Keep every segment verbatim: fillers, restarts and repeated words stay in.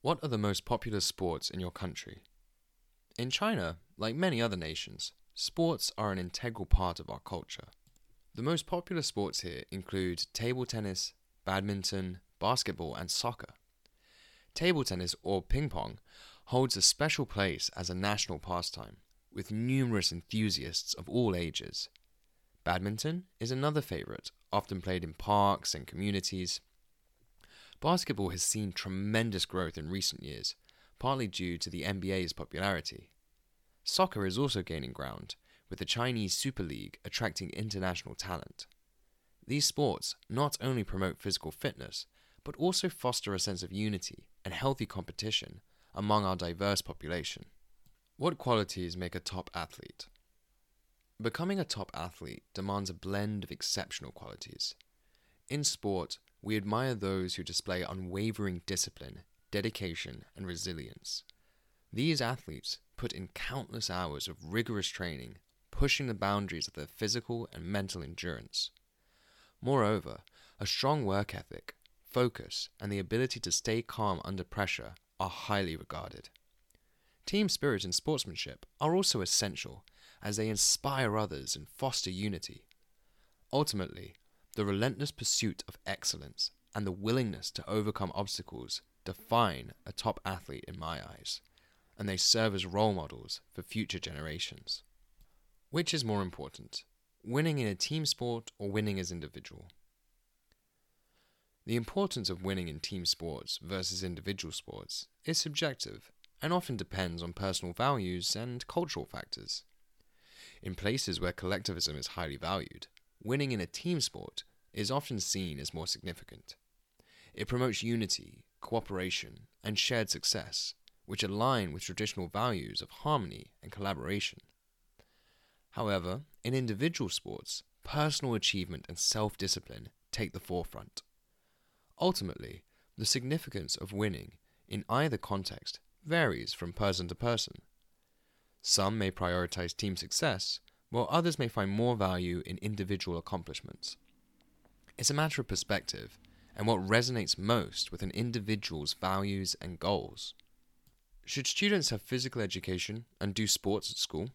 What are the most popular sports in your country? In China, like many other nations, sports are an integral part of our culture. The most popular sports here include table tennis, badminton, basketball, and soccer. Table tennis, or ping pong, holds a special place as a national pastime, with numerous enthusiasts of all ages. Badminton is another favourite, often played in parks and communities. Basketball has seen tremendous growth in recent years, partly due to the N B A's popularity. Soccer is also gaining ground, with the Chinese Super League attracting international talent. These sports not only promote physical fitness, but also foster a sense of unity and healthy competition among our diverse population. What qualities make a top athlete? Becoming a top athlete demands a blend of exceptional qualities. In sport, we admire those who display unwavering discipline, dedication, and resilience. These athletes put in countless hours of rigorous training, pushing the boundaries of their physical and mental endurance. Moreover, a strong work ethic, focus, and the ability to stay calm under pressure are highly regarded. Team spirit and sportsmanship are also essential, as they inspire others and foster unity. Ultimately, the relentless pursuit of excellence and the willingness to overcome obstacles define a top athlete in my eyes, and they serve as role models for future generations. Which is more important, winning in a team sport or winning as individual? The importance of winning in team sports versus individual sports is subjective and often depends on personal values and cultural factors. In places where collectivism is highly valued, winning in a team sport is often seen as more significant. It promotes unity, cooperation, and shared success, which align with traditional values of harmony and collaboration. However, in individual sports, personal achievement and self-discipline take the forefront. Ultimately, the significance of winning in either context varies from person to person. Some may prioritize team success, while others may find more value in individual accomplishments. It's a matter of perspective and what resonates most with an individual's values and goals. Should students have physical education and do sports at school?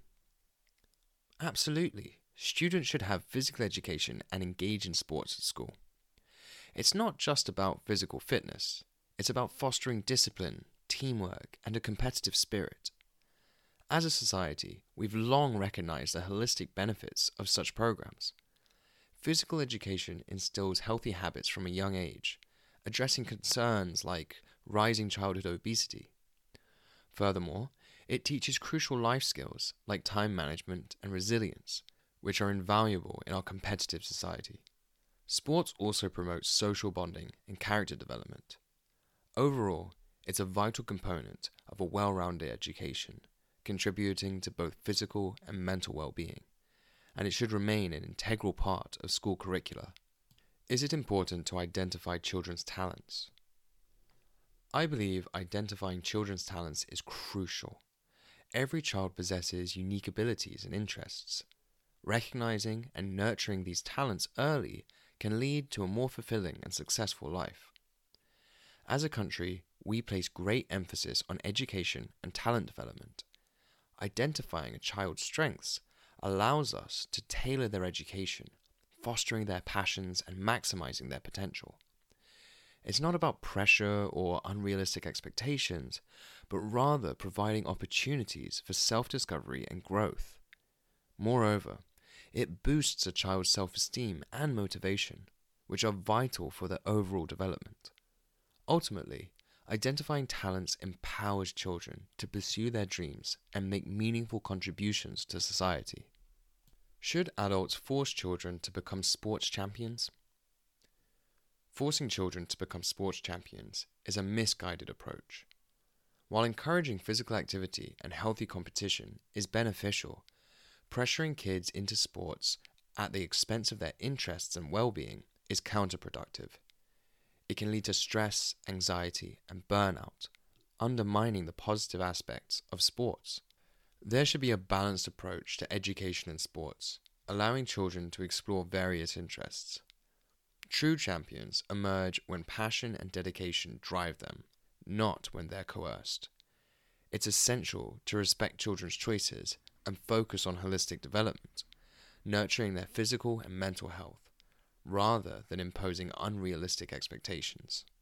Absolutely. Students should have physical education and engage in sports at school. It's not just about physical fitness. It's about fostering discipline, teamwork, and a competitive spirit. As a society, we've long recognized the holistic benefits of such programs. Physical education instills healthy habits from a young age, addressing concerns like rising childhood obesity. Furthermore, it teaches crucial life skills like time management and resilience, which are invaluable in our competitive society. Sports also promotes social bonding and character development. Overall, it's a vital component of a well-rounded education, contributing to both physical and mental well-being, and it should remain an integral part of school curricula. Is it important to identify children's talents? I believe identifying children's talents is crucial. Every child possesses unique abilities and interests. Recognizing and nurturing these talents early can lead to a more fulfilling and successful life. As a country, we place great emphasis on education and talent development. Identifying a child's strengths allows us to tailor their education, fostering their passions and maximizing their potential. It's not about pressure or unrealistic expectations, but rather providing opportunities for self-discovery and growth. Moreover, it boosts a child's self-esteem and motivation, which are vital for their overall development. Ultimately, identifying talents empowers children to pursue their dreams and make meaningful contributions to society. Should adults force children to become sports champions? Forcing children to become sports champions is a misguided approach. While encouraging physical activity and healthy competition is beneficial, pressuring kids into sports at the expense of their interests and well-being is counterproductive. It can lead to stress, anxiety, and burnout, undermining the positive aspects of sports. There should be a balanced approach to education and sports, allowing children to explore various interests. True champions emerge when passion and dedication drive them, not when they're coerced. It's essential to respect children's choices and focus on holistic development, nurturing their physical and mental health, rather than imposing unrealistic expectations.